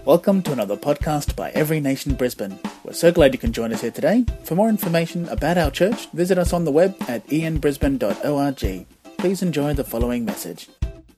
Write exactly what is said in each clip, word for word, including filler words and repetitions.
Welcome to another podcast by Every Nation Brisbane. We're so glad you can join us here today. For more information about our church, visit us on the web at e n brisbane dot org. Please enjoy the following message.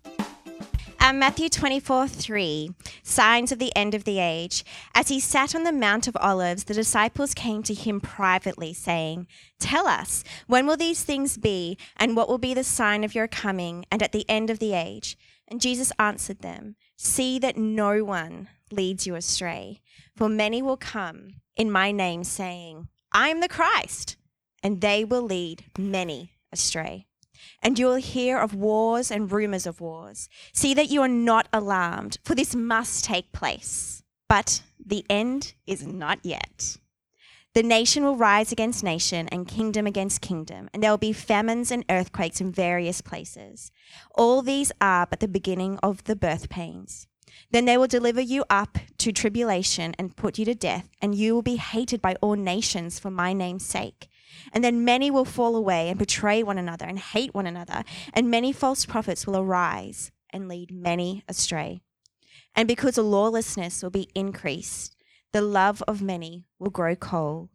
Um, Matthew twenty-four three, signs of the end of the age. As he sat on the Mount of Olives, the disciples came to him privately, saying, "Tell us, when will these things be, and what will be the sign of your coming and at the end of the age?" And Jesus answered them, "See that no one leads you astray, for many will come in my name, saying, 'I am the Christ,' and they will lead many astray. And you will hear of wars and rumors of wars. See that you are not alarmed, for this must take place. But the end is not yet. The nation will rise against nation and kingdom against kingdom, and there will be famines and earthquakes in various places. All these are but the beginning of the birth pains. Then they will deliver you up to tribulation and put you to death, and you will be hated by all nations for my name's sake. And then many will fall away and betray one another and hate one another, and many false prophets will arise and lead many astray. And because the lawlessness will be increased, the love of many will grow cold.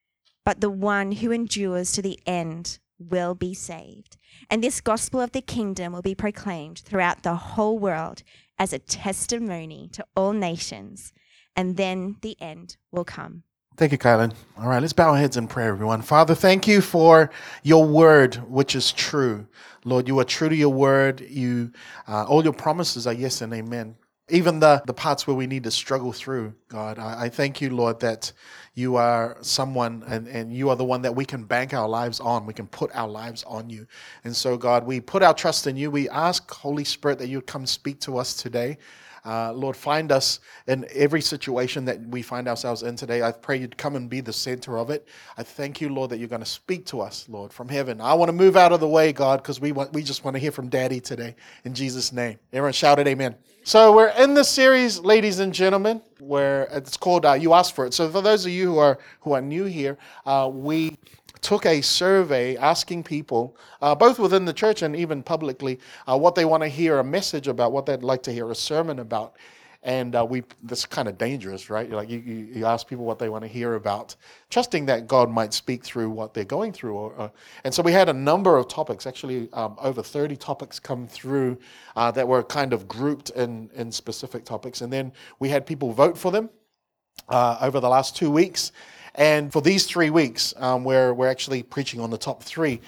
But the one who endures to the end will be saved. And this gospel of the kingdom will be proclaimed throughout the whole world as a testimony to all nations, and then the end will come." Thank you, Kylan. All right, let's bow our heads in prayer, everyone. Father, thank you for your word, which is true. Lord, you are true to your word. You, uh, all your promises are yes and amen. Even the, the parts where we need to struggle through, God, I, I thank you, Lord, that you are someone and, and you are the one that we can bank our lives on. We can put our lives on you. And so, God, we put our trust in you. We ask, Holy Spirit, that you would come speak to us today. Uh, Lord, find us in every situation that we find ourselves in today. I pray you'd come and be the center of it. I thank you, Lord, that you're going to speak to us, Lord, from heaven. I want to move out of the way, God, because we want we just want to hear from Daddy today. In Jesus' name. Everyone shouted amen. So we're in this series, ladies and gentlemen, where it's called uh, You Asked For It. So for those of you who are who are new here, uh, we took a survey asking people, uh, both within the church and even publicly, uh, what they want to hear a message about, what they'd like to hear a sermon about. And uh, we that's kind of dangerous, right? Like you, you, you ask people what they want to hear about, trusting that God might speak through what they're going through. Or, uh, and so we had a number of topics, actually um, over thirty topics come through uh, that were kind of grouped in, in specific topics. And then we had people vote for them uh, over the last two weeks. And for these three weeks, um, we're, we're actually preaching on the top three.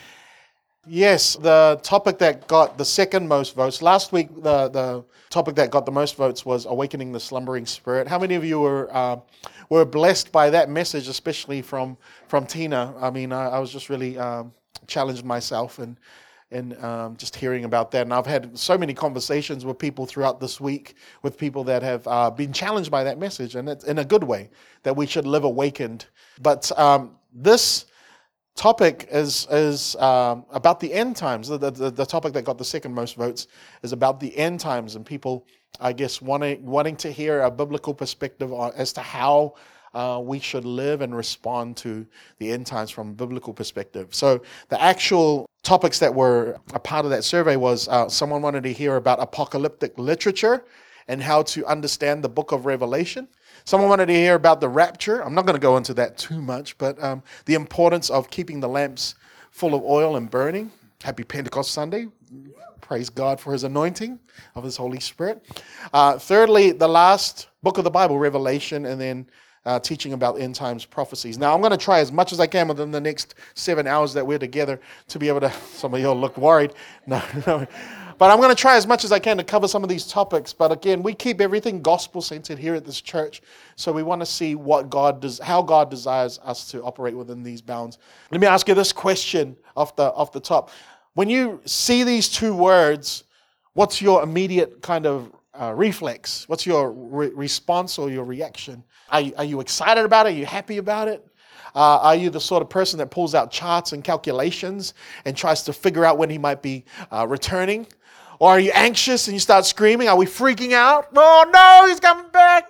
Yes, the topic that got the second most votes, last week the, the topic that got the most votes was Awakening the Slumbering Spirit. How many of you were uh, were blessed by that message, especially from, from Tina? I mean, I, I was just really um, challenged myself and and um, just hearing about that. And I've had so many conversations with people throughout this week, with people that have uh, been challenged by that message, and it's in a good way, that we should live awakened. But um, this topic is is um, about the end times. The, the, the topic that got the second most votes is about the end times, and people, I guess, wanting, wanting to hear a biblical perspective on, as to how Uh, we should live and respond to the end times from a biblical perspective. So the actual topics that were a part of that survey was uh, someone wanted to hear about apocalyptic literature and how to understand the book of Revelation. Someone wanted to hear about the rapture. I'm not going to go into that too much, but um, the importance of keeping the lamps full of oil and burning. Happy Pentecost Sunday. Praise God for his anointing of his Holy Spirit. Uh, thirdly, the last book of the Bible, Revelation, and then Uh, teaching about end times prophecies. Now, I'm going to try as much as I can within the next seven hours that we're together to be able to, some of you all look worried. No, no. But I'm going to try as much as I can to cover some of these topics. But again, we keep everything gospel-centered here at this church. So we want to see what God does, how God desires us to operate within these bounds. Let me ask you this question off the, off the top. When you see these two words, what's your immediate kind of uh, reflex? What's your re- response or your reaction? Are you, are you excited about it? Are you happy about it? Uh, are you the sort of person that pulls out charts and calculations and tries to figure out when he might be uh, returning? Or are you anxious and you start screaming? Are we freaking out? Oh no, he's coming back.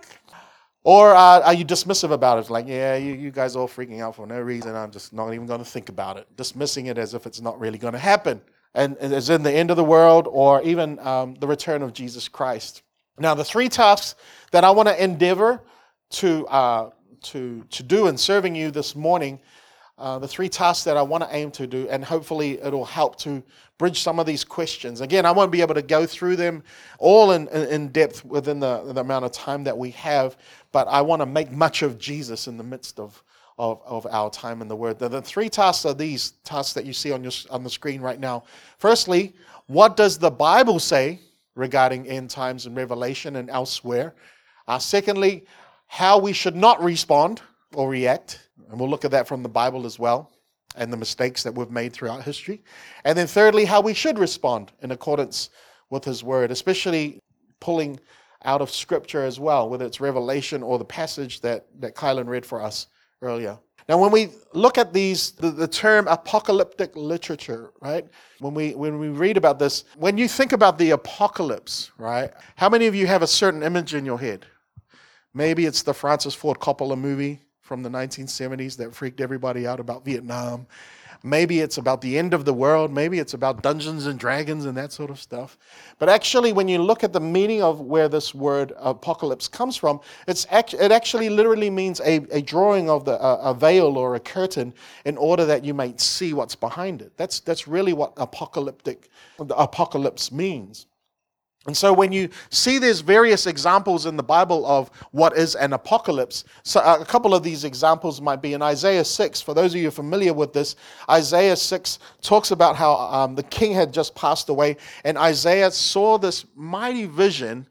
Or uh, are you dismissive about it? It's like, yeah, you, you guys are all freaking out for no reason. I'm just not even going to think about it. Dismissing it as if it's not really going to happen. And, and as in the end of the world or even um, the return of Jesus Christ. Now, the three tasks that I want to endeavor to uh, to to do in serving you this morning, uh, the three tasks that I want to aim to do, and hopefully it'll help to bridge some of these questions. Again, I won't be able to go through them all in, in, in depth within the, the amount of time that we have, but I want to make much of Jesus in the midst of Of, of our time in the Word. The, the three tasks are these tasks that you see on your on the screen right now. Firstly, what does the Bible say regarding end times and Revelation and elsewhere? Uh, secondly, how we should not respond or react, and we'll look at that from the Bible as well, and the mistakes that we've made throughout history. And then thirdly, how we should respond in accordance with His Word, especially pulling out of Scripture as well, whether it's Revelation or the passage that, that Kylan read for us earlier. Now, when we look at these, the, the term apocalyptic literature, right? When we when we read about this, when you think about the apocalypse, right? How many of you have a certain image in your head? Maybe it's the Francis Ford Coppola movie from the nineteen seventies that freaked everybody out about Vietnam. Maybe it's about the end of the world. Maybe it's about Dungeons and Dragons and that sort of stuff. But actually, when you look at the meaning of where this word apocalypse comes from, it's act- it actually literally means a, a drawing of the uh, a veil or a curtain in order that you might see what's behind it. That's that's really what apocalyptic the apocalypse means. And so when you see there's various examples in the Bible of what is an apocalypse, so a couple of these examples might be in Isaiah six. For those of you familiar with this, Isaiah six talks about how um, the king had just passed away, and Isaiah saw this mighty vision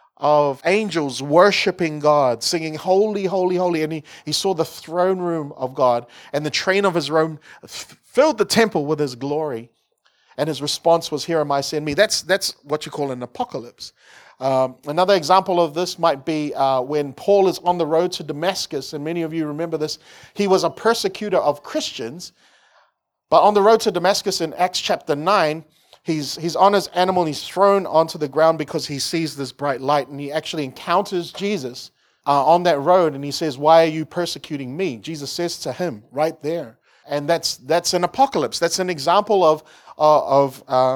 of angels worshiping God, singing holy, holy, holy, and he, he saw the throne room of God, and the train of his robe filled the temple with his glory. And his response was, "Here am I, send me." That's that's what you call an apocalypse. Um, another example of this might be uh, when Paul is on the road to Damascus, and many of you remember this. He was a persecutor of Christians, but on the road to Damascus in Acts chapter nine, he's he's on his animal and he's thrown onto the ground because he sees this bright light, and he actually encounters Jesus uh, on that road, and he says, "Why are you persecuting me?" Jesus says to him right there. And that's that's an apocalypse. That's an example of uh, of uh,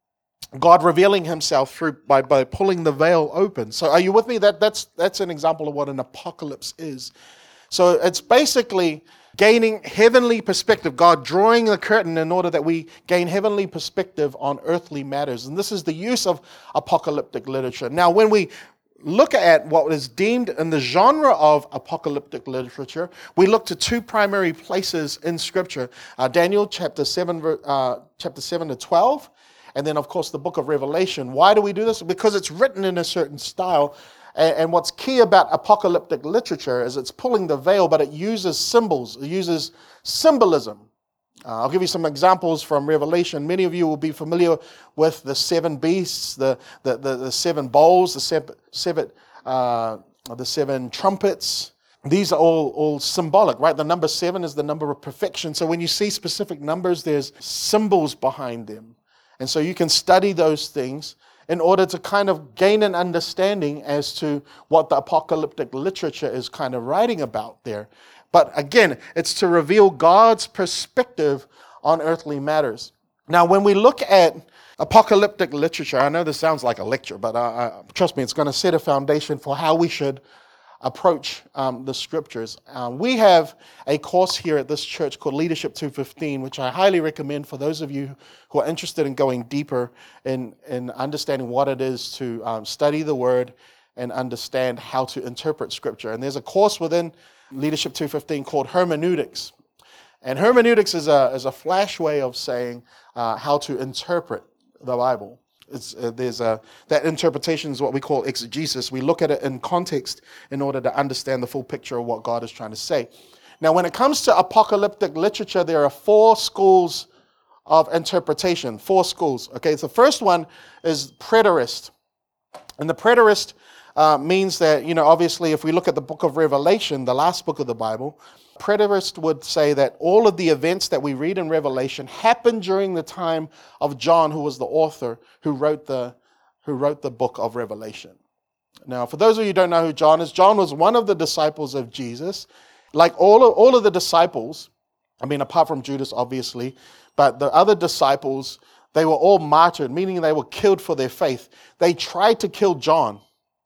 God revealing Himself through by, by pulling the veil open. So, are you with me? That that's that's an example of what an apocalypse is. So, it's basically gaining heavenly perspective. God drawing the curtain in order that we gain heavenly perspective on earthly matters. And this is the use of apocalyptic literature. Now, when we look at what is deemed in the genre of apocalyptic literature, we look to two primary places in Scripture: uh, Daniel chapter seven, uh, chapter seven to twelve, and then of course the book of Revelation. Why do we do this? Because it's written in a certain style, and, and what's key about apocalyptic literature is it's pulling the veil, but it uses symbols, it uses symbolism. Uh, I'll give you some examples from Revelation. Many of you will be familiar with the seven beasts, the the, the, the seven bowls, the seven, seven uh, the seven trumpets. These are all, all symbolic, right? The number seven is the number of perfection. So when you see specific numbers, there's symbols behind them. And so you can study those things in order to kind of gain an understanding as to what the apocalyptic literature is kind of writing about there. But again, it's to reveal God's perspective on earthly matters. Now, when we look at apocalyptic literature, I know this sounds like a lecture, but uh, uh, trust me, it's going to set a foundation for how we should approach um, the Scriptures. Uh, we have a course here at this church called Leadership two fifteen, which I highly recommend for those of you who are interested in going deeper in, in understanding what it is to um, study the Word and understand how to interpret Scripture. And there's a course within Leadership two fifteen called Hermeneutics. And hermeneutics is a is a flash way of saying uh, how to interpret the Bible. It's, uh, there's a that interpretation is what we call exegesis. We look at it in context in order to understand the full picture of what God is trying to say. Now, when it comes to apocalyptic literature, there are four schools of interpretation. Four schools. Okay, so the first one is preterist, and the preterist Uh, means that, you know, obviously if we look at the book of Revelation, the last book of the Bible, preterist would say that all of the events that we read in Revelation happened during the time of John, who was the author, who wrote the who wrote the book of Revelation. Now, for those of you who don't know who John is, John was one of the disciples of Jesus. Like all of, all of the disciples, I mean, apart from Judas, obviously, but the other disciples, they were all martyred, meaning they were killed for their faith. They tried to kill John.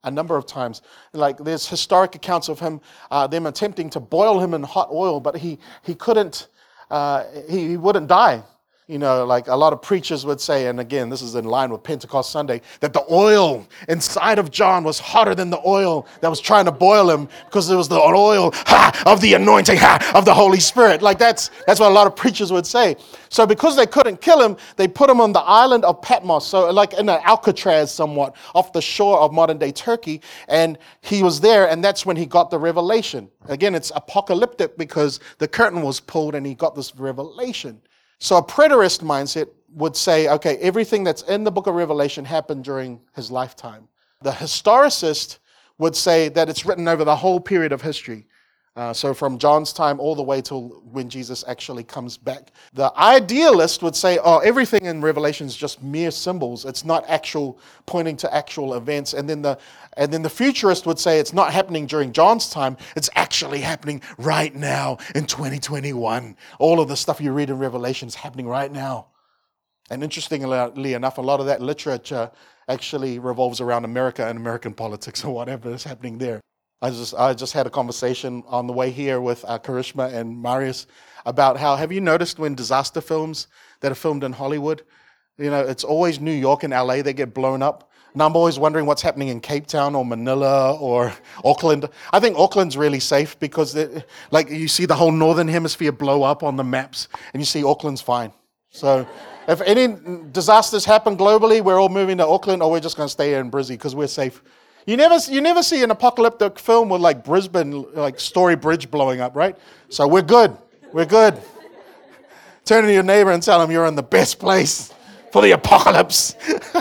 a number of times. Like there's historic accounts of him, uh, them attempting to boil him in hot oil, but he he couldn't, uh, he, he wouldn't die. You know, like a lot of preachers would say, and again, this is in line with Pentecost Sunday, that the oil inside of John was hotter than the oil that was trying to boil him, because it was the oil ha, of the anointing ha, of the Holy Spirit. Like that's that's what a lot of preachers would say. So because they couldn't kill him, they put him on the island of Patmos, so like in an Alcatraz somewhat, off the shore of modern day Turkey, and he was there, and that's when he got the revelation. Again, it's apocalyptic because the curtain was pulled and he got this revelation. So a preterist mindset would say, okay, everything that's in the book of Revelation happened during his lifetime. The historicist would say that it's written over the whole period of history. Uh, so from John's time all the way till when Jesus actually comes back. The idealist would say, oh, everything in Revelation is just mere symbols. It's not actual, pointing to actual events. And then the and then the futurist would say it's not happening during John's time. It's actually happening right now in twenty twenty-one. All of the stuff you read in Revelation is happening right now. And interestingly enough, a lot of that literature actually revolves around America and American politics or whatever is happening there. I just I just had a conversation on the way here with uh, Karishma and Marius about how, have you noticed when disaster films that are filmed in Hollywood, you know, it's always New York and L A that get blown up. And I'm always wondering what's happening in Cape Town or Manila or Auckland. I think Auckland's really safe because, it, like, you see the whole northern hemisphere blow up on the maps and you see Auckland's fine. So if any disasters happen globally, we're all moving to Auckland, or we're just going to stay here in Brizzy because we're safe. You never, you never see an apocalyptic film with like Brisbane, like Story Bridge blowing up, right? So we're good. We're good. Turn to your neighbor and tell him you're in the best place for the apocalypse.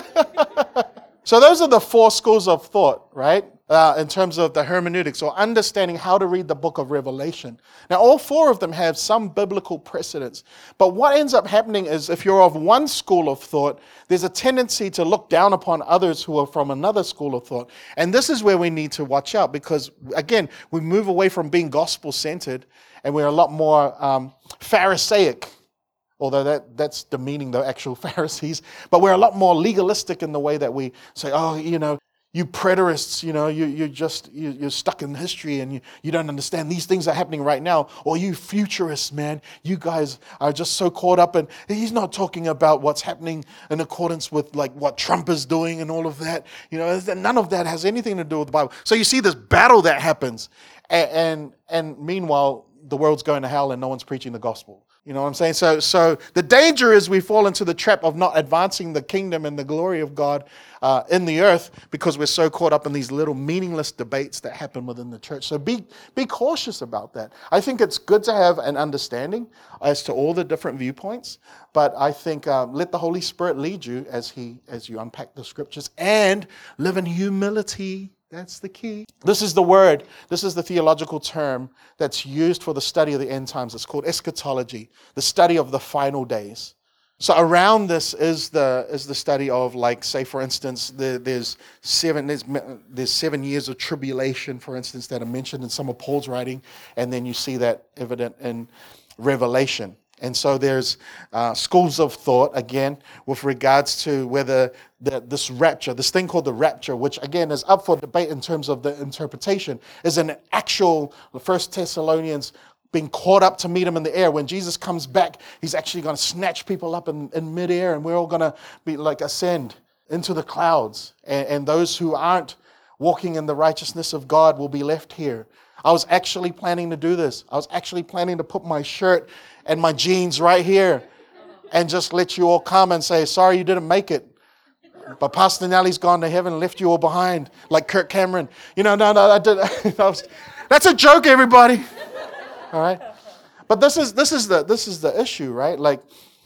So those are the four schools of thought, right? Uh, in terms of the hermeneutics, or understanding how to read the book of Revelation. Now, all four of them have some biblical precedents. But what ends up happening is, if you're of one school of thought, there's a tendency to look down upon others who are from another school of thought. And this is where we need to watch out, because, again, we move away from being gospel-centered, and we're a lot more um, Pharisaic. Although that, that's demeaning the actual Pharisees. But we're a lot more legalistic in the way that we say, oh, you know, you preterists, you know, you, you're just, you, you're stuck in history and you, you don't understand these things are happening right now. Or you futurists, man, you guys are just so caught up in, he's not talking about what's happening in accordance with like what Trump is doing and all of that. You know, none of that has anything to do with the Bible. So you see this battle that happens. And, and, and meanwhile, the world's going to hell and no one's preaching the gospel. You know what I'm saying? So so the danger is we fall into the trap of not advancing the kingdom and the glory of God uh, in the earth because we're so caught up in these little meaningless debates that happen within the church. So be be cautious about that. I think it's good to have an understanding as to all the different viewpoints, but I think uh, let the Holy Spirit lead you as he as you unpack the scriptures, and live in humility. That's the key. This is the word, this is the theological term that's used for the study of the end times. It's called eschatology, the study of the final days. So around this is the is the study of, like, say, for instance, the, there's seven there's, there's seven years of tribulation, for instance, that are mentioned in some of Paul's writing, and then you see that evident in Revelation. And so there's uh, schools of thought, again, with regards to whether the, this rapture, this thing called the rapture, which, again, is up for debate in terms of the interpretation, is an actual, the First Thessalonians being caught up to meet him in the air. When Jesus comes back, he's actually going to snatch people up in, in midair, and we're all going to be like ascend into the clouds. And, and those who aren't walking in the righteousness of God will be left here. I was actually planning to do this. I was actually planning to put my shirt and my jeans right here and just let you all come and say, sorry you didn't make it. But Pastor Nelly's gone to heaven and left you all behind, like Kirk Cameron. You know, no, no, I did. I was, that's a joke, everybody. All right. But this is this is the this is the issue, right? Like,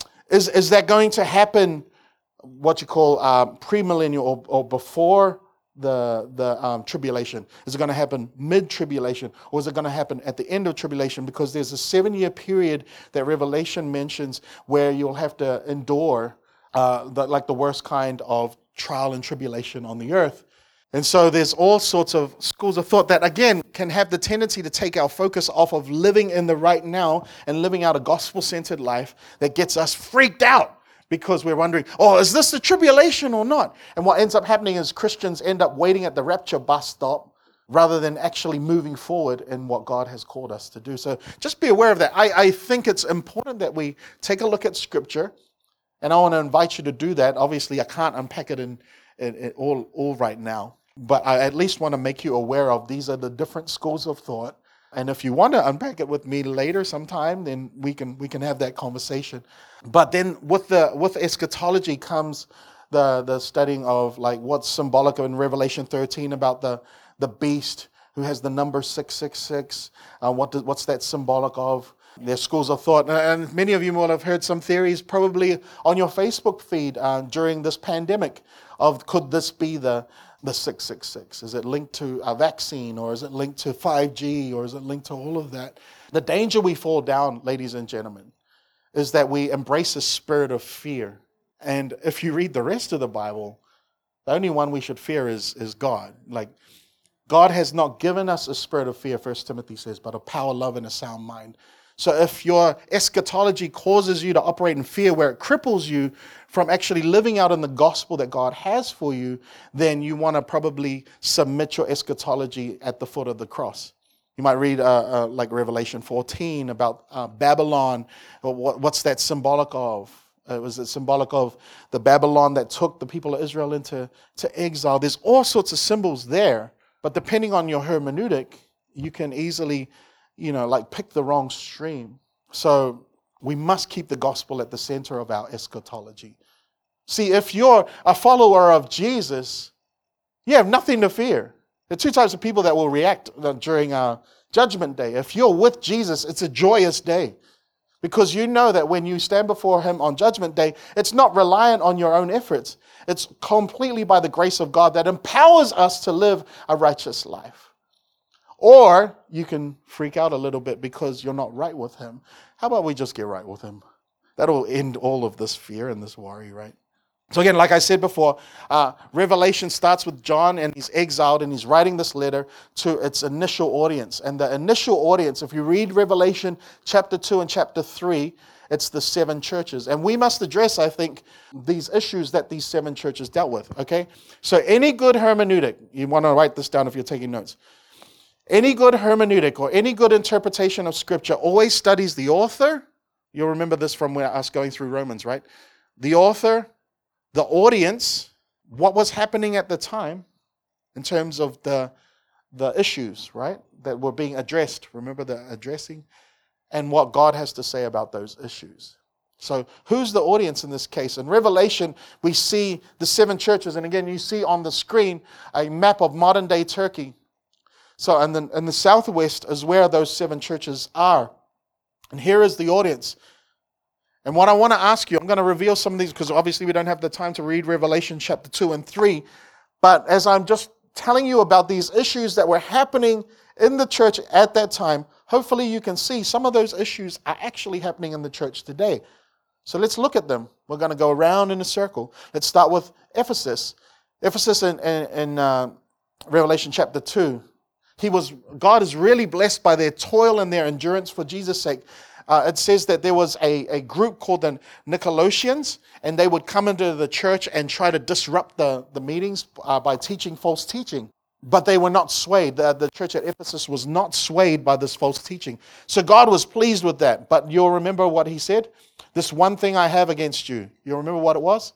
is is that going to happen? What you call uh, premillennial or, or before the the um, tribulation? Is it going to happen mid-tribulation, or is it going to happen at the end of tribulation? Because there's a seven-year period that Revelation mentions where you'll have to endure uh, the, like the worst kind of trial and tribulation on the earth. And so there's all sorts of schools of thought that, again, can have the tendency to take our focus off of living in the right now and living out a gospel-centered life that gets us freaked out because we're wondering, oh, is this the tribulation or not? And what ends up happening is Christians end up waiting at the rapture bus stop rather than actually moving forward in what God has called us to do. So just be aware of that. I, I think it's important that we take a look at Scripture, and I want to invite you to do that. Obviously, I can't unpack it in, in, in all, all right now, but I at least want to make you aware of these are the different schools of thought. And if you want to unpack it with me later sometime, then we can we can have that conversation. But then with the with eschatology comes the the studying of like what's symbolic in Revelation thirteen about the the beast who has the number six six six. Uh, what does, what's that symbolic of? There's schools of thought, and many of you will have heard some theories probably on your Facebook feed uh, during this pandemic of could this be the the six six six? Is it linked to a vaccine, or is it linked to five G, or is it linked to all of that? The danger we fall down, ladies and gentlemen, is that we embrace a spirit of fear. And if you read the rest of the Bible, the only one we should fear is, is God. Like, God has not given us a spirit of fear, First Timothy says, but of power, love, and a sound mind. So if your eschatology causes you to operate in fear where it cripples you from actually living out in the gospel that God has for you, then you want to probably submit your eschatology at the foot of the cross. You might read uh, uh, like Revelation fourteen about uh, Babylon. What, what's that symbolic of? Uh, was it symbolic of the Babylon that took the people of Israel into to exile? There's all sorts of symbols there, but depending on your hermeneutic, you can easily you know, like pick the wrong stream. So we must keep the gospel at the center of our eschatology. See, if you're a follower of Jesus, you have nothing to fear. There are two types of people that will react during our judgment day. If you're with Jesus, it's a joyous day because you know that when you stand before him on judgment day, it's not reliant on your own efforts. It's completely by the grace of God that empowers us to live a righteous life. Or you can freak out a little bit because you're not right with him. How about we just get right with him? That'll end all of this fear and this worry, right? So again, like I said before, uh, Revelation starts with John and he's exiled and he's writing this letter to its initial audience. And the initial audience, if you read Revelation chapter two and chapter three, it's the seven churches. And we must address, I think, these issues that these seven churches dealt with, okay? So any good hermeneutic, you want to write this down if you're taking notes. Any good hermeneutic or any good interpretation of Scripture always studies the author. You'll remember this from us going through Romans, right? The author, the audience, what was happening at the time in terms of the, the issues, right, that were being addressed. Remember the addressing? And what God has to say about those issues. So who's the audience in this case? In Revelation, we see the seven churches. And again, you see on the screen a map of modern-day Turkey. So in the, in the southwest is where those seven churches are. And here is the audience. And what I want to ask you, I'm going to reveal some of these because obviously we don't have the time to read Revelation chapter two and three. But as I'm just telling you about these issues that were happening in the church at that time, hopefully you can see some of those issues are actually happening in the church today. So let's look at them. We're going to go around in a circle. Let's start with Ephesus. Ephesus in, in, in uh, Revelation chapter two. He was, God is really blessed by their toil and their endurance for Jesus' sake. Uh, it says that there was a, a group called the Nicolaitans, and they would come into the church and try to disrupt the, the meetings uh, by teaching false teaching. But they were not swayed. The, the church at Ephesus was not swayed by this false teaching. So God was pleased with that. But you'll remember what he said? This one thing I have against you. You remember what it was?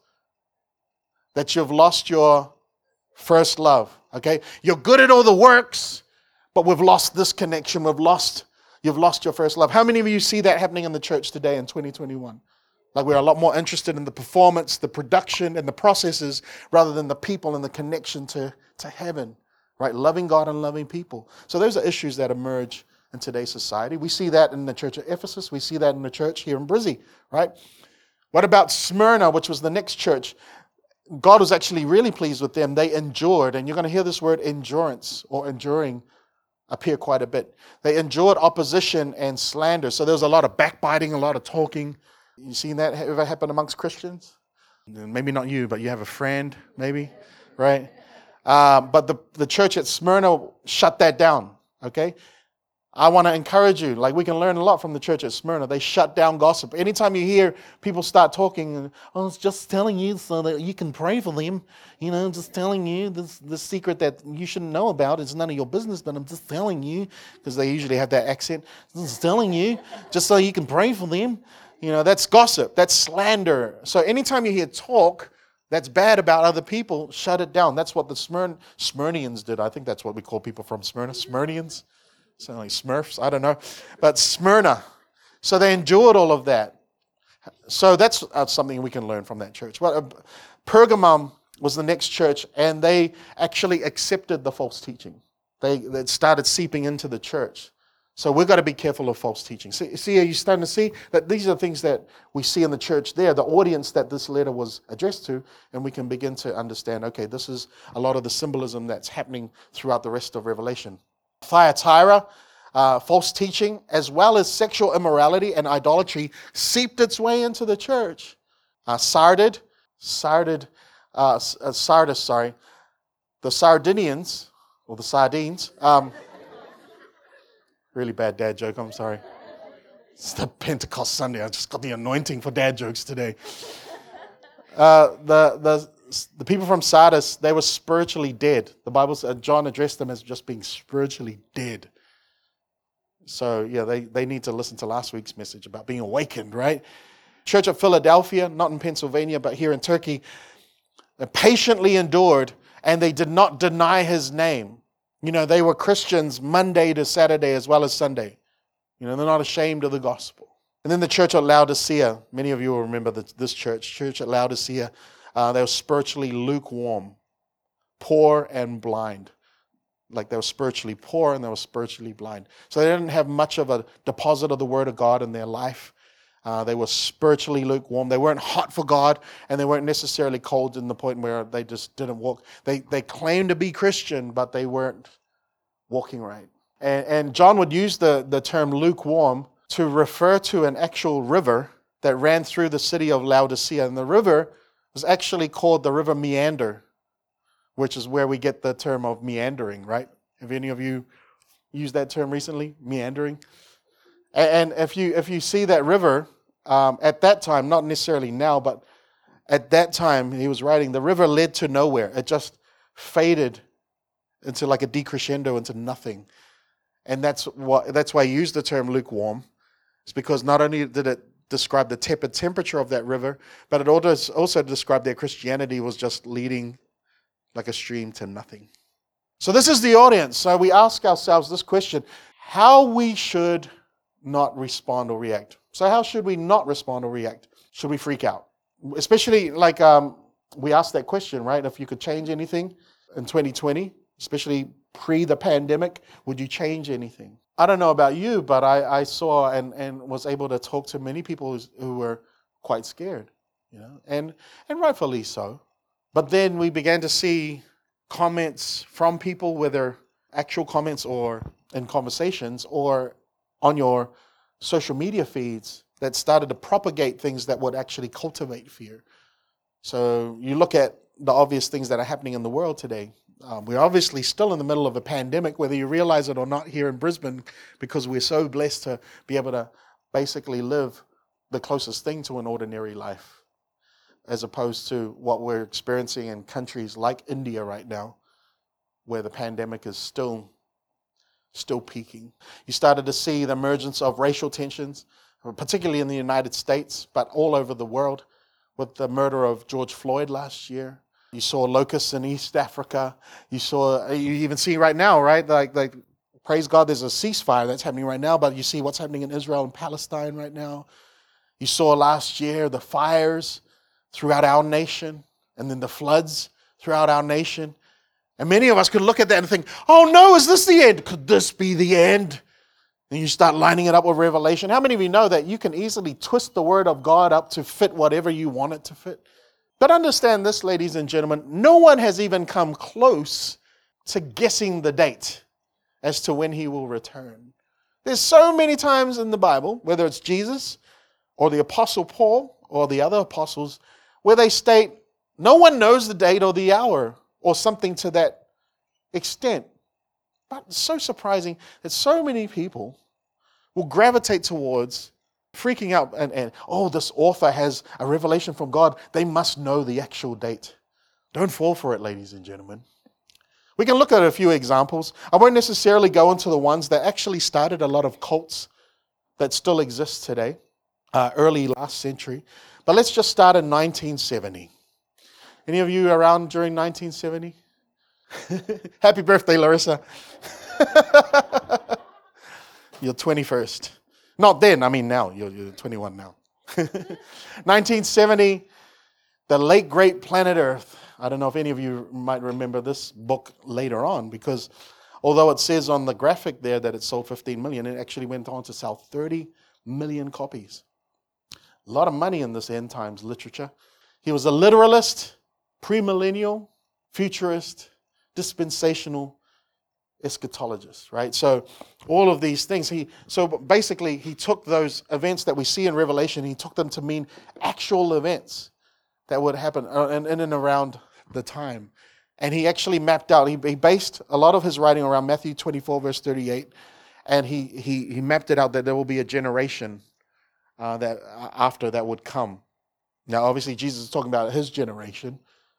That you've lost your first love. Okay? You're good at all the works, but we've lost this connection. We've lost, you've lost your first love. How many of you see that happening in the church today in twenty twenty-one? Like we're a lot more interested in the performance, the production, and the processes rather than the people and the connection to, to heaven, right? Loving God and loving people. So those are issues that emerge in today's society. We see that in the church of Ephesus. We see that in the church here in Brizzy, right? What about Smyrna, which was the next church? God was actually really pleased with them. They endured, and you're going to hear this word endurance or enduring appear quite a bit. They endured opposition and slander. So there was a lot of backbiting, a lot of talking. You seen that ever happen amongst Christians? Maybe not you, but you have a friend, maybe, right? Uh, but the, the church at Smyrna shut that down, okay? I want to encourage you, like we can learn a lot from the church at Smyrna. They shut down gossip. Anytime you hear people start talking, oh, it's just telling you so that you can pray for them. You know, just telling you this, this secret that you shouldn't know about. It's none of your business, but I'm just telling you, because they usually have that accent. Just telling you, just so you can pray for them. You know, that's gossip. That's slander. So anytime you hear talk that's bad about other people, shut it down. That's what the Smyrn- Smyrnians did. I think that's what we call people from Smyrna, Smyrnians. Sound like Smurfs, I don't know. But Smyrna. So they endured all of that. So that's uh, something we can learn from that church. Well, uh, Pergamum was the next church, and they actually accepted the false teaching. They, they started seeping into the church. So we've got to be careful of false teaching. See, see, are you starting to see that these are things that we see in the church there, the audience that this letter was addressed to, and we can begin to understand, okay, this is a lot of the symbolism that's happening throughout the rest of Revelation. Thyatira, uh, false teaching, as well as sexual immorality and idolatry, seeped its way into the church. Uh, Sardid, Sardid, uh, uh, Sardis, sorry, the Sardinians, or the Sardines, um, really bad dad joke, I'm sorry. It's the Pentecost Sunday, I just got the anointing for dad jokes today. Uh, the, the The people from Sardis, they were spiritually dead. The Bible says, John addressed them as just being spiritually dead. So, yeah, they, they need to listen to last week's message about being awakened, right? Church of Philadelphia, not in Pennsylvania, but here in Turkey, they patiently endured, and they did not deny his name. You know, they were Christians Monday to Saturday as well as Sunday. You know, they're not ashamed of the gospel. And then the church at Laodicea, many of you will remember this church, church at Laodicea. Uh, they were spiritually lukewarm, poor and blind. Like they were spiritually poor and they were spiritually blind. So they didn't have much of a deposit of the Word of God in their life. Uh, they were spiritually lukewarm. They weren't hot for God, and they weren't necessarily cold in the point where they just didn't walk. They they claimed to be Christian, but they weren't walking right. And, and John would use the, the term lukewarm to refer to an actual river that ran through the city of Laodicea. And the river was actually called the River Meander, which is where we get the term of meandering, right? Have any of you used that term recently? Meandering? And if you if you see that river, um, at that time, not necessarily now, but at that time he was writing, the river led to nowhere. It just faded into like a decrescendo into nothing. And that's what that's why I used the term lukewarm. It's because not only did it describe the tepid temperature of that river, but it also described their Christianity was just leading like a stream to nothing. So this is the audience. So we ask ourselves this question, how we should not respond or react. So how should we not respond or react? Should we freak out? Especially like um, we asked that question, right? If you could change anything in twenty twenty, especially pre the pandemic, would you change anything? I don't know about you, but I, I saw and, and was able to talk to many people who were quite scared, you know, and, and rightfully so. But then we began to see comments from people, whether actual comments or in conversations or on your social media feeds, that started to propagate things that would actually cultivate fear. So you look at the obvious things that are happening in the world today. Um, we're obviously still in the middle of a pandemic, whether you realize it or not here in Brisbane, because we're so blessed to be able to basically live the closest thing to an ordinary life, as opposed to what we're experiencing in countries like India right now, where the pandemic is still, still peaking. You started to see the emergence of racial tensions, particularly in the United States, but all over the world, with the murder of George Floyd last year. You saw locusts in East Africa. You saw, you even see right now, right? Like, like, praise God, there's a ceasefire that's happening right now, but you see what's happening in Israel and Palestine right now. You saw last year the fires throughout our nation, and then the floods throughout our nation. And many of us could look at that and think, oh no, is this the end? Could this be the end? And you start lining it up with Revelation. How many of you know that you can easily twist the word of God up to fit whatever you want it to fit? But understand this, ladies and gentlemen, no one has even come close to guessing the date as to when he will return. There's so many times in the Bible, whether it's Jesus or the Apostle Paul or the other apostles, where they state, no one knows the date or the hour or something to that extent. But it's so surprising that so many people will gravitate towards freaking out and, and, oh, this author has a revelation from God. They must know the actual date. Don't fall for it, ladies and gentlemen. We can look at a few examples. I won't necessarily go into the ones that actually started a lot of cults that still exist today, uh, early last century. But let's just start in nineteen seventy. Any of you around during nineteen seventy? Happy birthday, Larissa. You're twenty-first. Not then, I mean now. You're, you're twenty-one now. nineteen seventy, the late great planet Earth. I don't know if any of you might remember this book later on, because although it says on the graphic there that it sold fifteen million, it actually went on to sell thirty million copies. A lot of money in this end times literature. He was a literalist, premillennial, futurist, dispensational eschatologist, right? So all of these things, he so basically he took those events that we see in Revelation, he took them to mean actual events that would happen in, in and around the time. And he actually mapped out, he, he based a lot of his writing around Matthew twenty-four, verse thirty-eight, and he he he mapped it out that there will be a generation uh, that uh, after that would come. Now, obviously, Jesus is talking about his generation,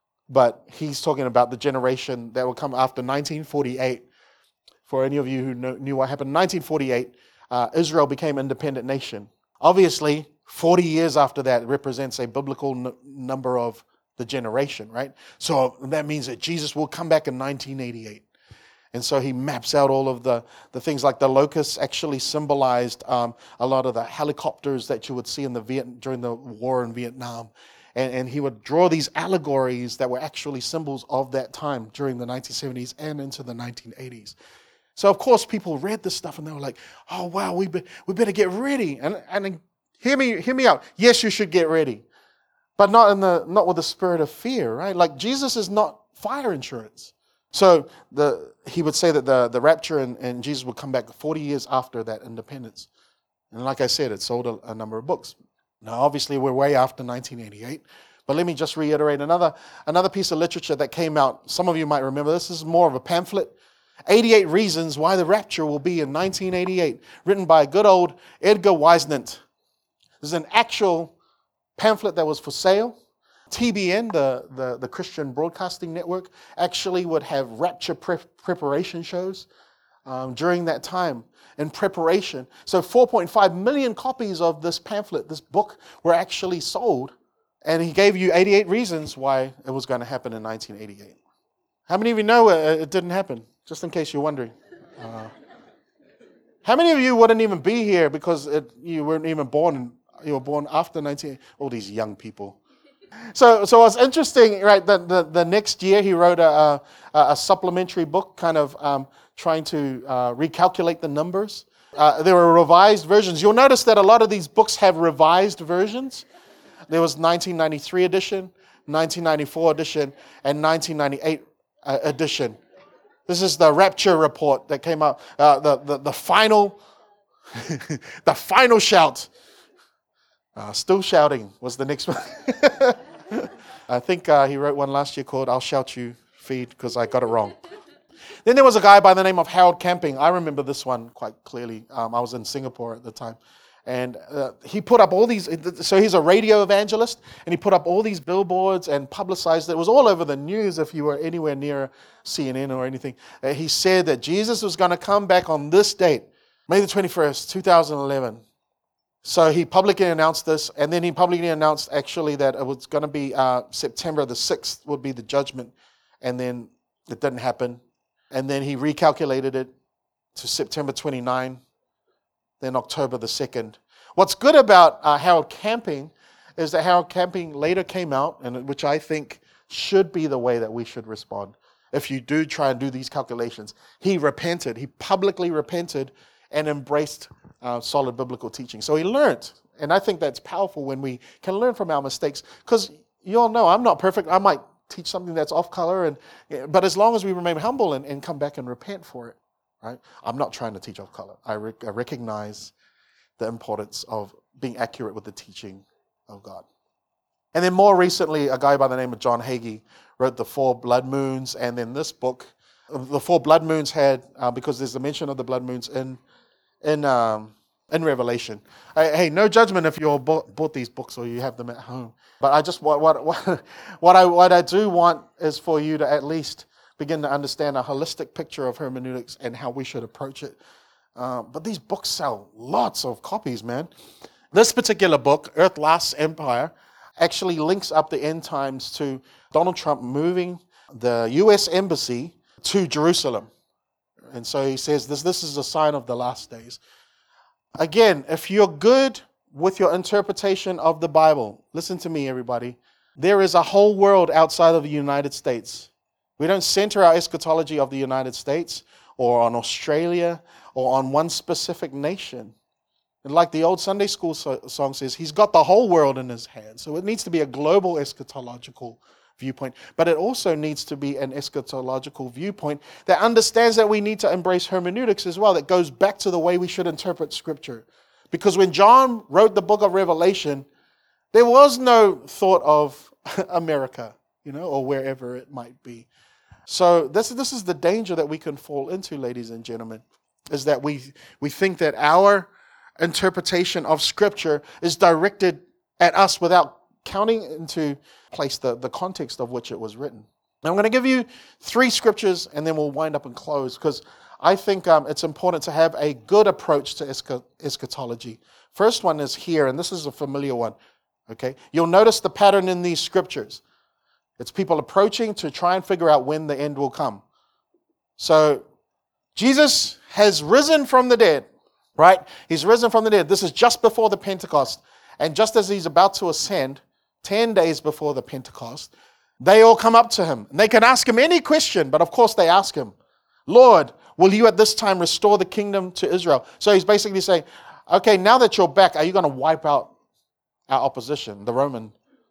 but he's talking about the generation that will come after nineteen forty-eight. For any of you who know, knew what happened in nineteen forty-eight, uh, Israel became an independent nation. Obviously, forty years after that represents a biblical n- number of the generation, right? So that means that Jesus will come back in nineteen eighty-eight. And so he maps out all of the, the things like the locusts actually symbolized um, a lot of the helicopters that you would see in the Viet- during the war in Vietnam. And, and he would draw these allegories that were actually symbols of that time during the nineteen seventies and into the nineteen eighties. So, of course, people read this stuff and they were like, oh, wow, we, be, we better get ready. And, and hear me, hear me out. Yes, you should get ready. But not in the not with the spirit of fear, right? Like Jesus is not fire insurance. So the he would say that the, the rapture and, and Jesus would come back forty years after that independence. And like I said, it sold a, a number of books. Now, obviously, we're way after nineteen eighty-eight. But let me just reiterate another, another piece of literature that came out. Some of you might remember this. This is more of a pamphlet. eighty-eight Reasons Why the Rapture Will Be in nineteen eighty-eight, written by good old Edgar Whisenant. This is an actual pamphlet that was for sale. T B N, the, the, the Christian Broadcasting Network, actually would have rapture pre- preparation shows um, during that time in preparation. So four point five million copies of this pamphlet, this book, were actually sold. And he gave you eighty-eight reasons why it was going to happen in nineteen eighty-eight. How many of you know it, it didn't happen? Just in case you're wondering. Uh, how many of you wouldn't even be here because it, you weren't even born in You were born after nineteen. All these young people. So, so it's interesting, right? The, the, the next year he wrote a, a, a supplementary book, kind of um, trying to uh, recalculate the numbers. Uh, there were revised versions. You'll notice that a lot of these books have revised versions. There was nineteen ninety-three edition, nineteen ninety-four edition, and nineteen ninety-eight uh, edition. This is the Rapture Report that came out. Uh, the, the the final, the final shout. Uh, Still Shouting was the next one. I think uh, he wrote one last year called I'll Shout You Feed because I got it wrong. Then there was a guy by the name of Harold Camping. I remember this one quite clearly. Um, I was in Singapore at the time. And uh, he put up all these, so he's a radio evangelist, and he put up all these billboards and publicized it. It was all over the news if you were anywhere near C N N or anything. Uh, he said that Jesus was going to come back on this date, May the twenty-first, two thousand eleven. So he publicly announced this, and then he publicly announced actually that it was going to be uh, September the sixth would be the judgment, and then it didn't happen. And then he recalculated it to September twenty-ninth, then October the second. What's good about uh, Harold Camping is that Harold Camping later came out, and which I think should be the way that we should respond. If you do try and do these calculations, he repented. He publicly repented and embraced uh, solid biblical teaching. So he learned, and I think that's powerful when we can learn from our mistakes. Because you all know I'm not perfect. I might teach something that's off color, and but as long as we remain humble and, and come back and repent for it, right? I'm not trying to teach off color. I, re- I recognize the importance of being accurate with the teaching of God. And then more recently, a guy by the name of John Hagee wrote The Four Blood Moons, and then this book, the four blood moons had, uh, because there's a mention of the blood moons in in um, in Revelation. Hey, hey, no judgment if you all bought, bought these books or you have them at home. But I just what what what what I what I do want is for you to at least begin to understand a holistic picture of hermeneutics and how we should approach it. Uh, but these books sell lots of copies, man. This particular book, Earth Lasts Empire, actually links up the end times to Donald Trump moving the U S embassy to Jerusalem. And so he says this, this is a sign of the last days. Again, if you're good with your interpretation of the Bible, listen to me, everybody. There is a whole world outside of the United States. We don't center our eschatology of the United States or on Australia or on one specific nation. And like the old Sunday school so- song says, he's got the whole world in his hands. So it needs to be a global eschatological viewpoint. But it also needs to be an eschatological viewpoint that understands that we need to embrace hermeneutics as well. That goes back to the way we should interpret Scripture. Because when John wrote the book of Revelation, there was no thought of America, you know, or wherever it might be. So this, this is the danger that we can fall into, ladies and gentlemen, is that we we think that our interpretation of Scripture is directed at us without counting into place the, the context of which it was written. Now I'm going to give you three scriptures and then we'll wind up and close, because I think um, it's important to have a good approach to esch- eschatology. First one is here, and this is a familiar one. Okay, you'll notice the pattern in these scriptures. It's people approaching to try and figure out when the end will come. So Jesus has risen from the dead, right? He's risen from the dead. This is just before the Pentecost. And just as he's about to ascend, ten days before the Pentecost, they all come up to him. And they can ask him any question, but of course they ask him, Lord, will you at this time restore the kingdom to Israel? So he's basically saying, okay, now that you're back, are you going to wipe out our opposition, the Roman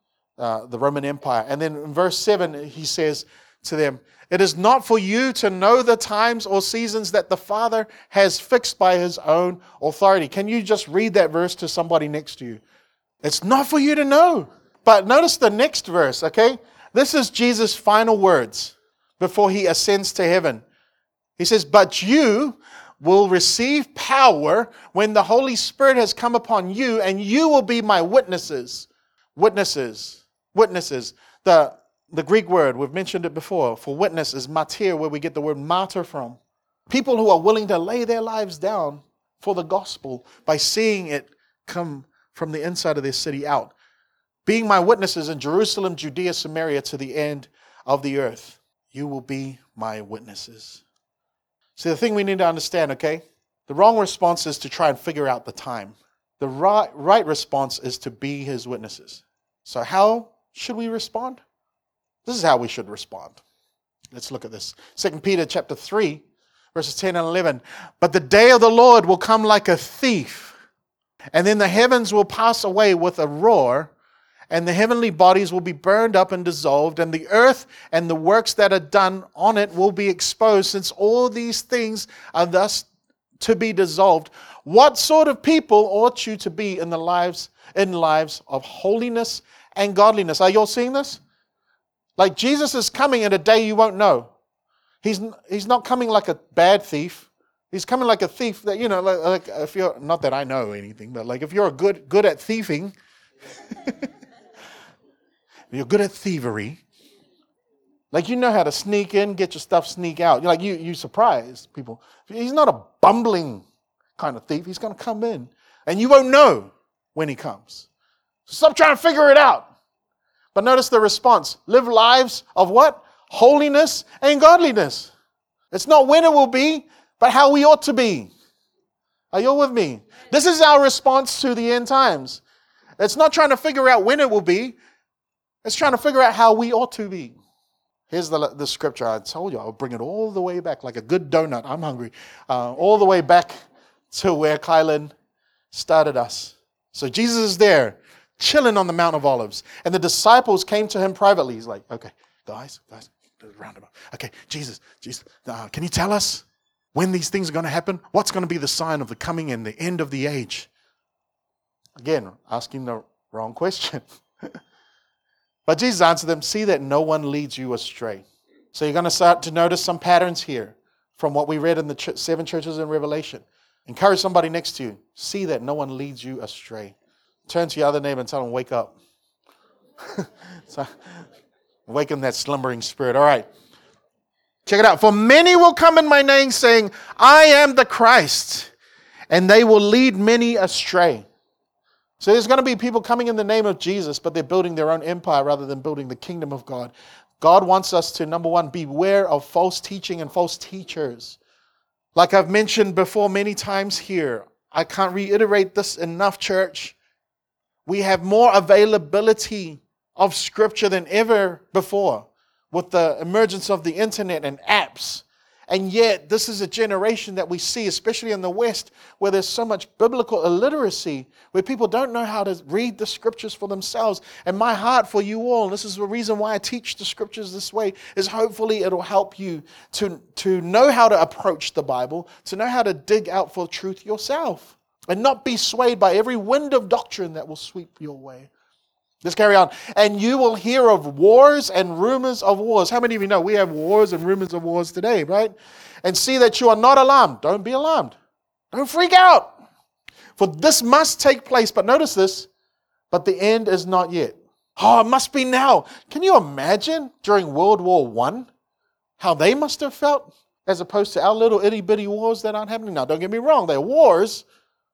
uh, the Roman Empire? And then in verse seven, he says to them, it is not for you to know the times or seasons that the Father has fixed by his own authority. Can you just read that verse to somebody next to you? It's not for you to know. But notice the next verse, okay? This is Jesus' final words before he ascends to heaven. He says, but you will receive power when the Holy Spirit has come upon you, and you will be my witnesses. Witnesses. Witnesses. The, the Greek word, we've mentioned it before, for witness is martyr, where we get the word martyr from. People who are willing to lay their lives down for the gospel by seeing it come from the inside of their city out. Being my witnesses in Jerusalem, Judea, Samaria, to the end of the earth. You will be my witnesses. See, the thing we need to understand, okay? The wrong response is to try and figure out the time. The right, right response is to be his witnesses. So how should we respond? This is how we should respond. Let's look at this. Second Peter chapter three, verses ten and eleven. But the day of the Lord will come like a thief, and then the heavens will pass away with a roar, and the heavenly bodies will be burned up and dissolved, and the earth and the works that are done on it will be exposed, since all these things are thus to be dissolved. What sort of people ought you to be in the lives, in lives of holiness and godliness? Are you all seeing this? Like Jesus is coming in a day you won't know. He's he's not coming like a bad thief. He's coming like a thief that, you know, like, like if you're, not that I know anything, but like if you're a good good at thieving, you're good at thievery, like you know how to sneak in, get your stuff, sneak out. You're like you you surprise people. He's not a bumbling kind of thief. He's going to come in, and you won't know when he comes. So stop trying to figure it out. But notice the response. Live lives of what? Holiness and godliness. It's not when it will be, but how we ought to be. Are you all with me? This is our response to the end times. It's not trying to figure out when it will be. It's trying to figure out how we ought to be. Here's the, the scripture. I told you I'll bring it all the way back like a good donut. I'm hungry. Uh, all the way back to where Kylan started us. So Jesus is there, chilling on the Mount of Olives. And the disciples came to him privately. He's like, okay, guys, guys, round about. Okay, Jesus, Jesus, uh, can you tell us when these things are going to happen? What's going to be the sign of the coming and the end of the age? Again, asking the wrong question. But Jesus answered them, see that no one leads you astray. So you're going to start to notice some patterns here from what we read in the ch- seven churches in Revelation. Encourage somebody next to you. See that no one leads you astray. Turn to your other neighbor and tell them, wake up. So, awaken that slumbering spirit. All right. Check it out. For many will come in my name saying, I am the Christ, and they will lead many astray. So there's going to be people coming in the name of Jesus, but they're building their own empire rather than building the kingdom of God. God wants us to, number one, beware of false teaching and false teachers. Like I've mentioned before many times here, I can't reiterate this enough, church. We have more availability of Scripture than ever before with the emergence of the internet and apps. And yet, this is a generation that we see, especially in the West, where there's so much biblical illiteracy, where people don't know how to read the Scriptures for themselves. And my heart for you all, and this is the reason why I teach the Scriptures this way, is hopefully it'll help you to, to know how to approach the Bible, to know how to dig out for truth yourself, and not be swayed by every wind of doctrine that will sweep your way. Let's carry on. And you will hear of wars and rumors of wars. How many of you know we have wars and rumors of wars today, right? And see that you are not alarmed. Don't be alarmed. Don't freak out. For this must take place. But notice this. But the end is not yet. Oh, it must be now. Can you imagine during World War One how they must have felt as opposed to our little itty bitty wars that aren't happening now? Don't get me wrong. They're wars.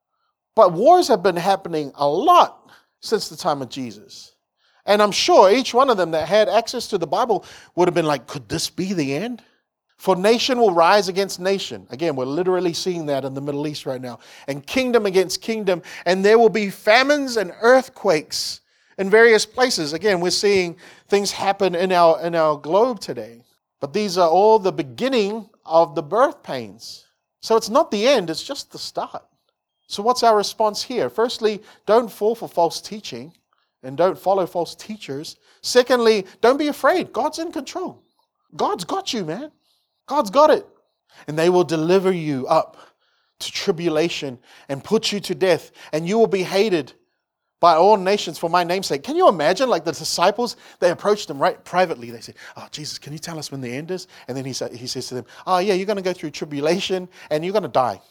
But wars have been happening a lot since the time of Jesus. And I'm sure each one of them that had access to the Bible would have been like, could this be the end? For nation will rise against nation. Again, we're literally seeing that in the Middle East right now. And kingdom against kingdom. And there will be famines and earthquakes in various places. Again, we're seeing things happen in our, in our globe today. But these are all the beginning of the birth pains. So it's not the end, it's just the start. So what's our response here? Firstly, don't fall for false teaching and don't follow false teachers. Secondly, don't be afraid. God's in control. God's got you, man. God's got it. And they will deliver you up to tribulation and put you to death, and you will be hated by all nations for my name's sake. Can you imagine, like the disciples, they approached him right privately. They said, oh, Jesus, can you tell us when the end is? And then he, sa- he says to them, oh, yeah, you're going to go through tribulation and you're going to die.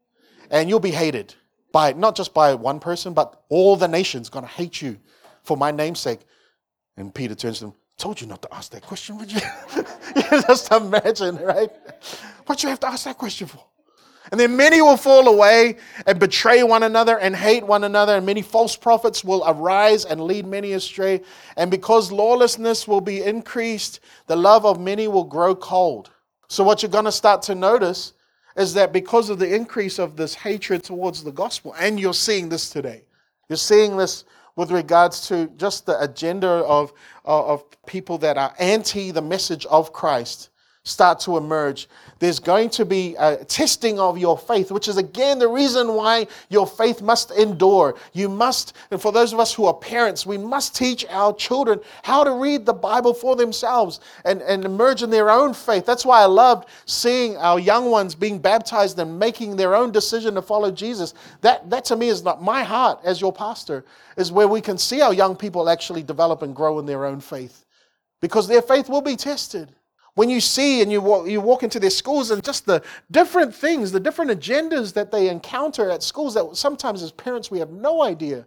And you'll be hated by, not just by one person, but all the nations going to hate you for my name's sake. And Peter turns to them, told you not to ask that question, would you? You just imagine, right? What you have to ask that question for? And then many will fall away and betray one another and hate one another. And many false prophets will arise and lead many astray. And because lawlessness will be increased, the love of many will grow cold. So what you're going to start to notice is that because of the increase of this hatred towards the gospel, and you're seeing this today, you're seeing this with regards to just the agenda of, of people that are anti the message of Christ start to emerge. There's going to be a testing of your faith, which is again the reason why your faith must endure. You must, and for those of us who are parents, we must teach our children how to read the Bible for themselves and, and emerge in their own faith. That's why I loved seeing our young ones being baptized and making their own decision to follow Jesus. That, that to me is not my heart as your pastor, is where we can see our young people actually develop and grow in their own faith, because their faith will be tested. When you see and you walk, you walk into their schools and just the different things, the different agendas that they encounter at schools that sometimes as parents we have no idea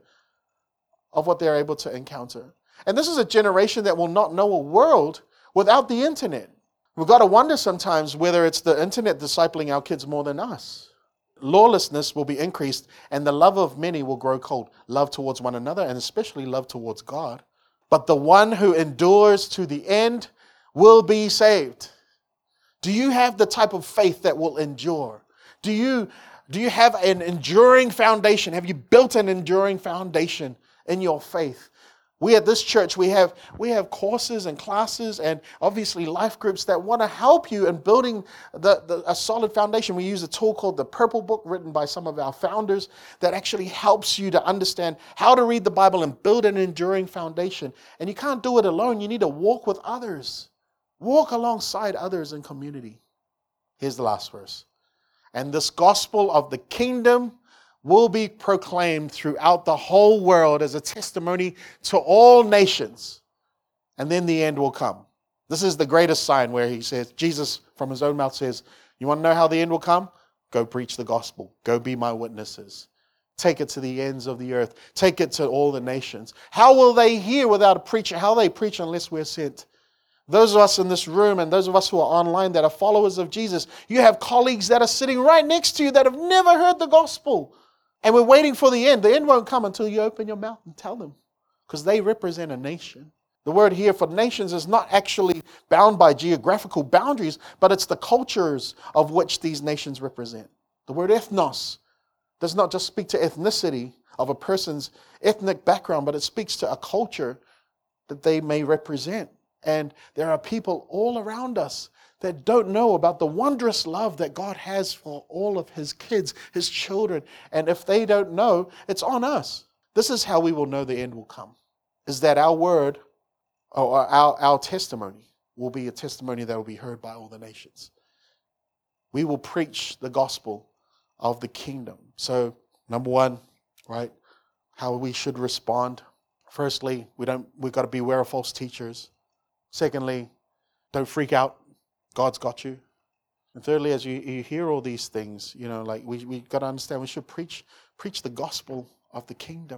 of what they're able to encounter. And this is a generation that will not know a world without the internet. We've got to wonder sometimes whether it's the internet discipling our kids more than us. Lawlessness will be increased and the love of many will grow cold. Love towards one another and especially love towards God. But the one who endures to the end will be saved. Do you have the type of faith that will endure? Do you, do you have an enduring foundation? Have you built an enduring foundation in your faith? We at this church, we have, we have courses and classes and obviously life groups that want to help you in building the, the, a solid foundation. We use a tool called the Purple Book, written by some of our founders, that actually helps you to understand how to read the Bible and build an enduring foundation. And you can't do it alone. You need to walk with others. Walk alongside others in community. Here's the last verse. And this gospel of the kingdom will be proclaimed throughout the whole world as a testimony to all nations. And then the end will come. This is the greatest sign where he says, Jesus from his own mouth says, you want to know how the end will come? Go preach the gospel. Go be my witnesses. Take it to the ends of the earth. Take it to all the nations. How will they hear without a preacher? How will they preach unless we're sent? Those of us in this room and those of us who are online that are followers of Jesus, you have colleagues that are sitting right next to you that have never heard the gospel. And we're waiting for the end. The end won't come until you open your mouth and tell them, because they represent a nation. The word here for nations is not actually bound by geographical boundaries, but it's the cultures of which these nations represent. The word ethnos does not just speak to ethnicity of a person's ethnic background, but it speaks to a culture that they may represent. And there are people all around us that don't know about the wondrous love that God has for all of his kids, his children. And if they don't know, it's on us. This is how we will know the end will come, is that our word or our, our testimony will be a testimony that will be heard by all the nations. We will preach the gospel of the kingdom. So, number one, right, how we should respond. Firstly, we don't, we've got to beware of false teachers. Secondly, don't freak out. God's got you. And thirdly, as you, you hear all these things, you know, like we we got to understand we should preach preach the gospel of the kingdom.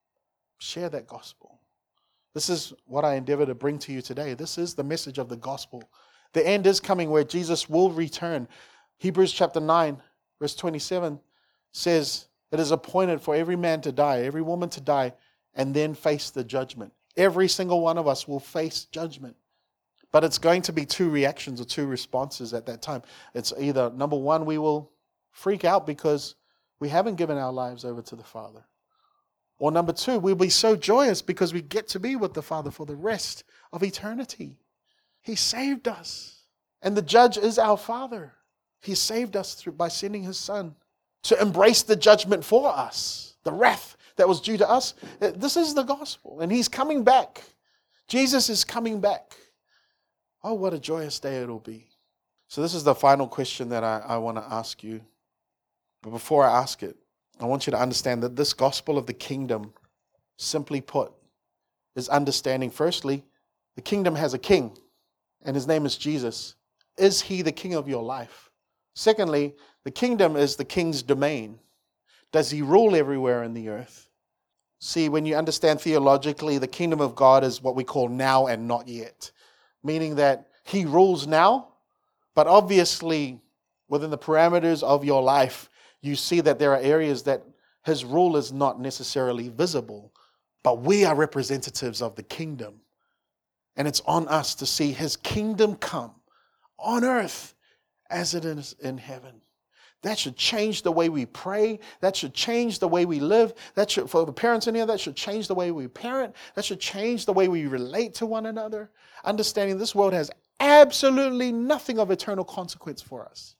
Share that gospel. This is what I endeavor to bring to you today. This is the message of the gospel. The end is coming where Jesus will return. Hebrews chapter nine, verse twenty-seven says, it is appointed for every man to die, every woman to die, and then face the judgment. Every single one of us will face judgment. But it's going to be two reactions or two responses at that time. It's either, number one, we will freak out because we haven't given our lives over to the Father. Or number two, we'll be so joyous because we get to be with the Father for the rest of eternity. He saved us. And the judge is our Father. He saved us through by sending his Son to embrace the judgment for us, the wrath that was due to us. This is the gospel. And he's coming back. Jesus is coming back. Oh, what a joyous day it'll be. So this is the final question that I, I want to ask you. But before I ask it, I want you to understand that this gospel of the kingdom, simply put, is understanding, firstly, the kingdom has a king, and his name is Jesus. Is he the king of your life? Secondly, the kingdom is the king's domain. Does he rule everywhere in the earth? See, when you understand theologically, the kingdom of God is what we call now and not yet. Meaning that he rules now, but obviously within the parameters of your life, you see that there are areas that his rule is not necessarily visible, but we are representatives of the kingdom. And it's on us to see his kingdom come on earth as it is in heaven. That should change the way we pray. That should change the way we live. That should, for the parents in here, that should change the way we parent. That should change the way we relate to one another. Understanding this world has absolutely nothing of eternal consequence for us.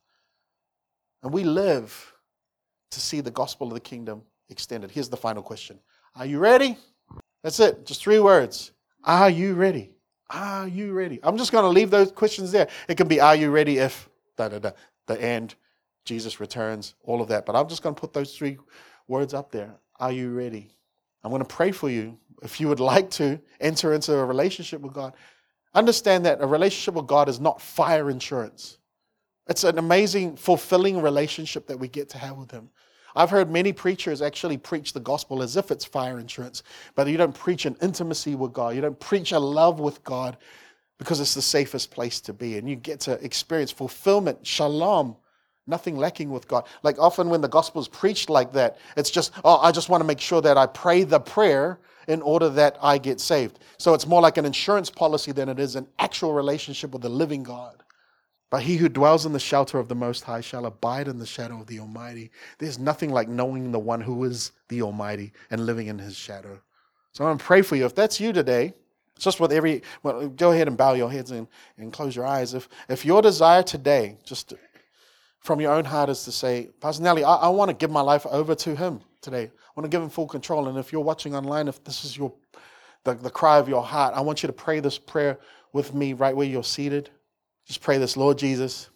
And we live to see the gospel of the kingdom extended. Here's the final question. Are you ready? That's it. Just three words. Are you ready? Are you ready? I'm just going to leave those questions there. It can be, are you ready if, da, da, da, the end, Jesus returns, all of that. But I'm just going to put those three words up there. Are you ready? I'm going to pray for you. If you would like to enter into a relationship with God, understand that a relationship with God is not fire insurance. It's an amazing, fulfilling relationship that we get to have with him. I've heard many preachers actually preach the gospel as if it's fire insurance, but you don't preach an intimacy with God. You don't preach a love with God because it's the safest place to be. And you get to experience fulfillment, shalom, nothing lacking with God. Like often when the gospel is preached like that, it's just, oh, I just want to make sure that I pray the prayer in order that I get saved. So it's more like an insurance policy than it is an actual relationship with the living God. But he who dwells in the shelter of the Most High shall abide in the shadow of the Almighty. There's nothing like knowing the one who is the Almighty and living in his shadow. So I'm going to pray for you. If that's you today, just with every, well, go ahead and bow your heads and, and close your eyes. If if your desire today, just from your own heart, is to say, Pastor Nelly, I, I want to give my life over to him today. I want to give him full control. And if you're watching online, if this is your the, the cry of your heart, I want you to pray this prayer with me right where you're seated. Just pray this. Lord Jesus,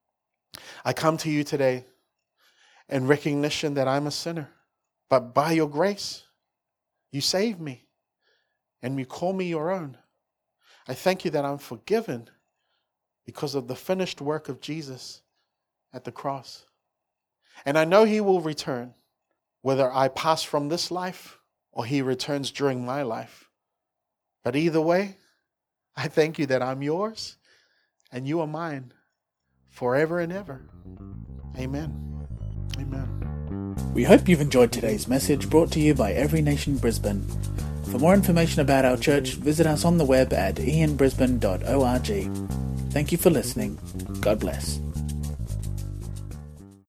I come to you today in recognition that I'm a sinner. But by your grace, you save me and you call me your own. I thank you that I'm forgiven because of the finished work of Jesus at the cross. And I know he will return, whether I pass from this life or he returns during my life. But either way, I thank you that I'm yours and you are mine forever and ever. Amen. Amen. We hope you've enjoyed today's message brought to you by Every Nation Brisbane. For more information about our church, visit us on the web at e n brisbane dot org. Thank you for listening. God bless.